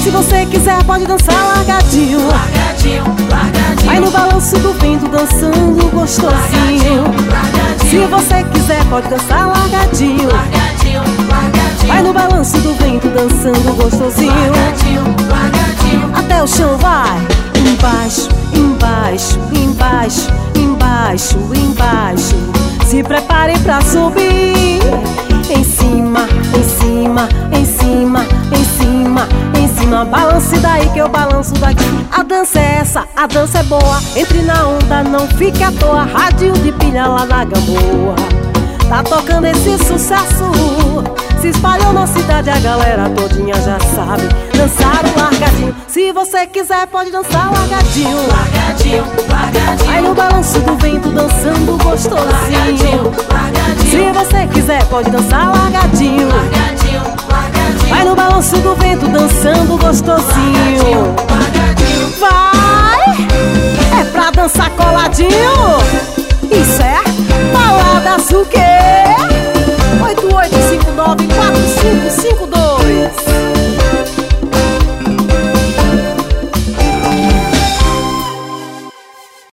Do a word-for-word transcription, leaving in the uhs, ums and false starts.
Se você quiser pode dançar largadinho, largadinho, largadinho. vai no balanço do vento dançando gostosinho. Se você quiser pode dançar largadinho, largadinho, largadinho. vai no balanço do vento dançando gostosinho. Largadinho, largadinho. Até o chão vai. Embaixo, embaixo, embaixo, embaixo, embaixo. Se prepare pra subir. Em cima, em cima, em cima, em cima, em cima. Balance daí que eu balanço daqui. A dança é essa, a dança é boa. Entre na onda, não fique à toa. Rádio de pilha lá na Gamboa. Tá tocando esse sucesso. Se espalhou na cidade, a galera todinha já sabe dançar o largadinho. Se você quiser pode dançar largadinho, largadinho, largadinho. vai no balanço do vento dançando gostosinho. Largadinho, largadinho. Se você quiser pode dançar largadinho, largadinho, largadinho. vai no balanço do vento dançando gostosinho.